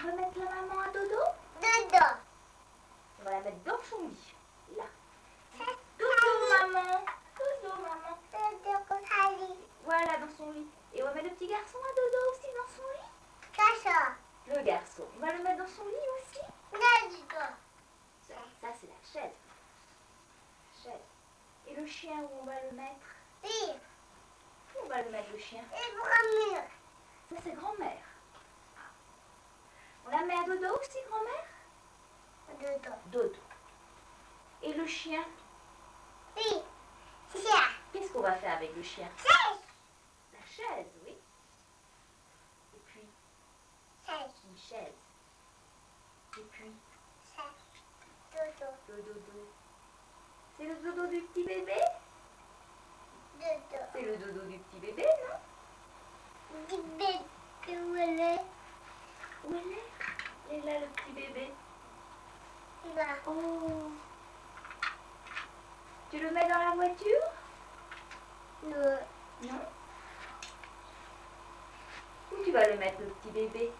On va mettre la maman à dodo. Dodo. On va la mettre dans son lit. Là. Dodo, maman. Dodo, maman. Dodo, Voilà, dans son lit. Et on va mettre le petit garçon à dodo aussi dans son lit. Cacha. Le garçon. On va le mettre dans son lit aussi. Dodo. Ça c'est la chaise. Chaise. Et le chien, où on va le mettre? Oui. Où on va le mettre, le chien? Et grand-mère. Ça c'est grand-mère. On la met à dodo aussi, grand-mère? Dodo. Dodo. Et le chien? Oui. Chien. Qu'est-ce qu'on va faire avec le chien? Chaise. La chaise, oui. Et puis, Chaise. une chaise. Et puis, Dodo. le dodo. C'est le dodo du petit bébé? Dodo. C'est le dodo du petit bébé, non? Du bébé. Où elle est? Où elle est? Elle est là, le petit bébé. Là. Oh. Tu le mets dans la voiture? Non. Non. Où tu vas le mettre, le petit bébé?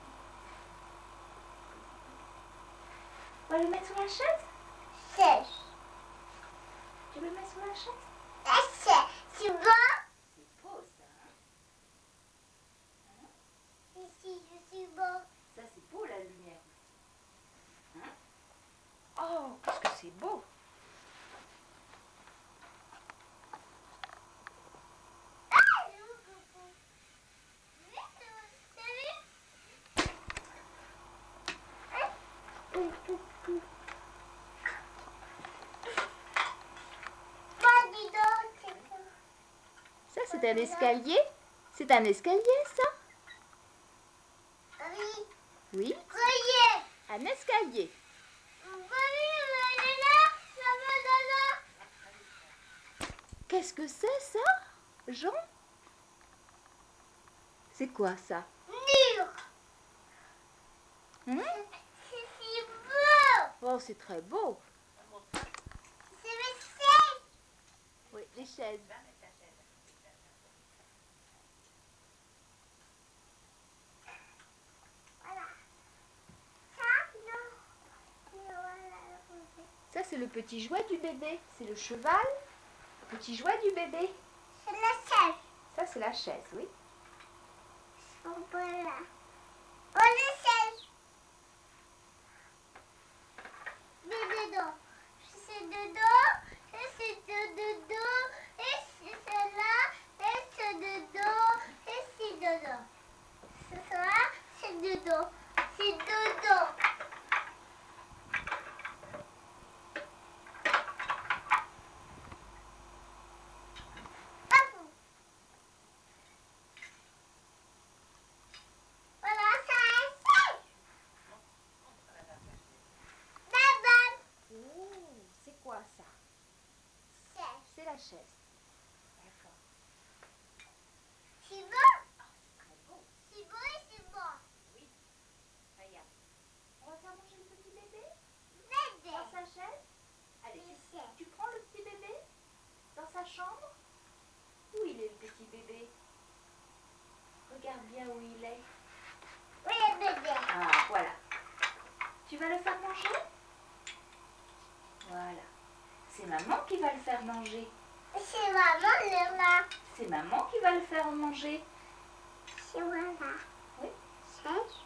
On va le mettre sur la chaise? Chaise. Tu le mets sur la chaise? La chaise. Tu vois? C'est beau, ça, hein? Ici, je suis beau. Ça, c'est beau, la lumière aussi. Hein? Oh, qu'est-ce que c'est beau! Ça, c'est un escalier? C'est un escalier, ça? Oui. Oui, Voyez. un escalier. Qu'est-ce que c'est, ça, Jean? C'est quoi, ça? Mur. Hein? C'est si beau. Oh, c'est très beau. C'est le ciel. Oui, les chaises. Voilà. Ça, non. Ça, c'est le petit jouet du bébé. C'est le cheval. Le petit jouet du bébé. C'est le ciel. Ça, c'est la chaise, oui. Voilà. On le ciel. Le dodo. C'est dodo. Et c'est dodo. Et c'est cela. Et c'est dodo. Et c'est dodo. C'est ça. C'est dodo. C'est dodo. Voilà, ça c'est. Baba. Oh, c'est quoi, ça? C'est la chaise. D'accord. C'est beau. Très beau. C'est beau et c'est beau. Oui. Regarde. On va faire manger le petit bébé Bébé. dans sa chaise. Allez, tu prends le petit bébé dans sa chambre. Où il est, le petit bébé? Regarde bien où il est. Oui, bébé. Ah, voilà. Tu vas le faire manger? Voilà. C'est maman qui va le faire manger. C'est maman là. C'est maman qui va le faire manger. C'est voilà. Oui. Sèche.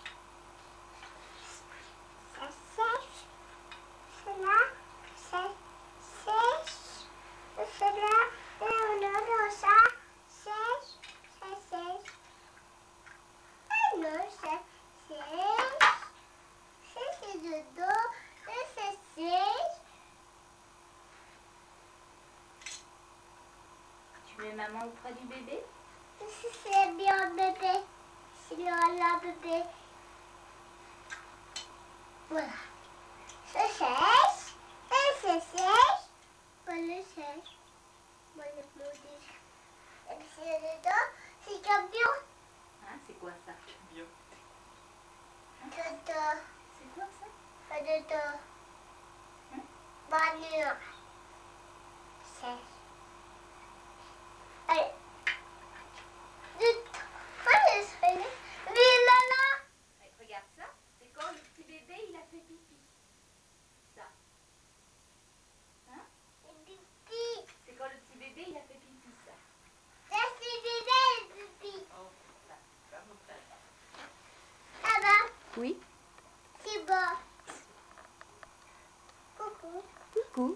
Ça sèche. C'est là. C'est sèche. C'est là. Et on a dans ça. Sèche. Ça sèche. Ah non, ça sèche. C'est dodo. Et c'est sèche. Tu mets maman auprès du bébé? C'est bien bébé. C'est bien là bébé. Voilà. C'est sèche. Et c'est sèche. Voilà sèche. Voilà maudit. Et puis c'est dedans. C'est camion. Hein, c'est quoi ça? Bien. Dodo. C'est quoi ça? Pas dodo. Hein? Banure. Sèche. Allez. Allez, là là. Regarde ça. Oui. C'est bon. Coucou. Coucou.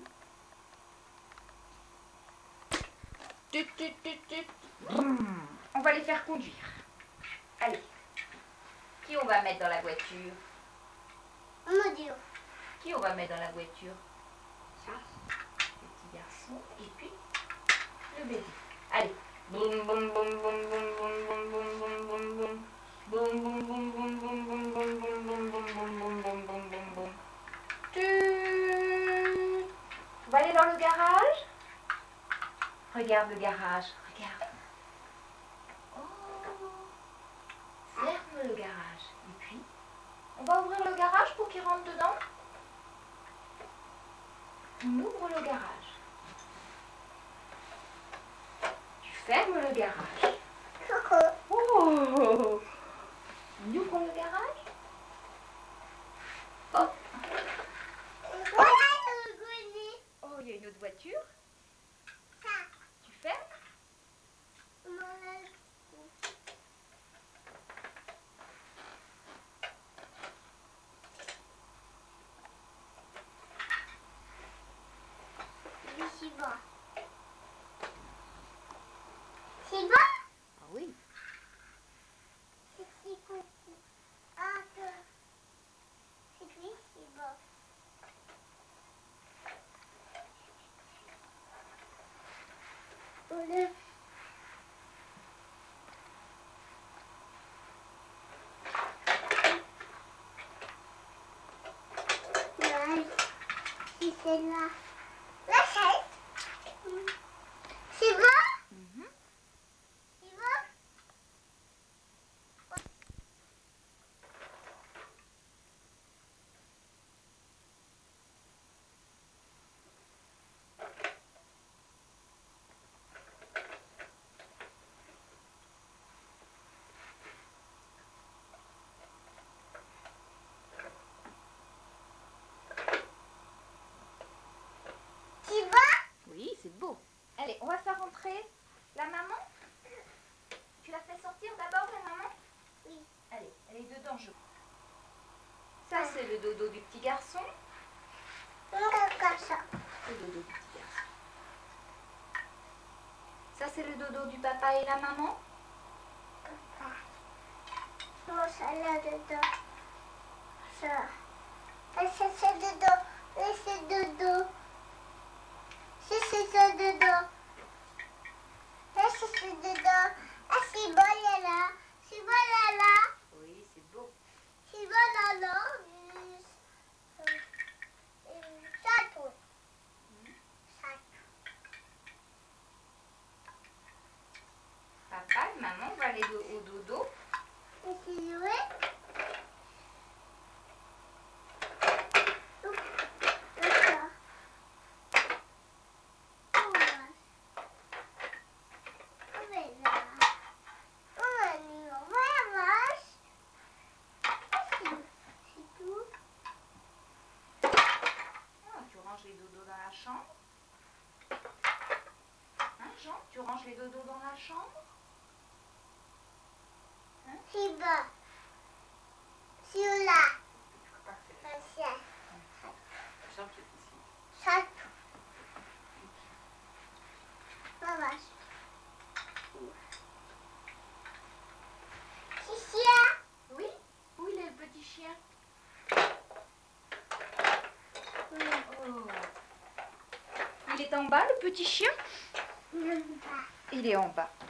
Tut, tut, tut, tut. Brum. On va les faire conduire. Allez. Qui on va mettre dans la voiture? Mon Dieu. Qui on va mettre dans la voiture? Ça. Le petit garçon. Et puis le bébé. Allez. Boum, boum, boum, boum, boum, boum, boum, boum, boum, boum, boum. Boum, boum, boum, boum, boum, boum, boum, boum, boum, boum, boum, boum, boum, boum, boum, boum. Tut. On va aller dans le garage. Regarde le garage. Regarde. Oh. Ferme le garage. Et puis, on va ouvrir le garage pour qu'il rentre dedans. On ouvre le garage. Tu fermes le garage. Coucou. Oh. On ouvre le garage. Oh. Voilà le grenier. Oh, il y a une autre voiture. Ça. Tu fermes. Voilà. Oui, c'est bon. C'est bon? Ah oui. C'est coucou. Ah, c'est oui, c'est bon. Voilà. Ouais, c'est celle-là. La chaise. C'est bon? Mhm. C'est bon? C'est bon? Oui, c'est beau. Allez, on va faire rentrer la maman. Tu la fais sortir d'abord, la maman? Oui. Allez, elle est dedans, je. Ça, c'est le dodo du petit garçon. Comme ça. Le dodo du petit garçon. Ça, c'est le dodo du papa et la maman. Comment ça là dedans? Ça. Et c'est dedans. Et c'est dedans. C'est ça dedans. Et c'est dedans. Ah, c'est bon là là. C'est bon là là. Oui, c'est beau. C'est bon là là. Ça tout. Ça tout. Papa et maman vont aller au dodo. Et c'est joué. Ah, tu ranges les dodos dans la chambre. Hein, Jean? Tu ranges les dodos dans la chambre? C'est bon. C'est là. Ça. Ça. La vache. C'est chien. Oui? Où il est le petit chien? Oh. Il est en bas, le petit chien? Non, pas. Il est en bas.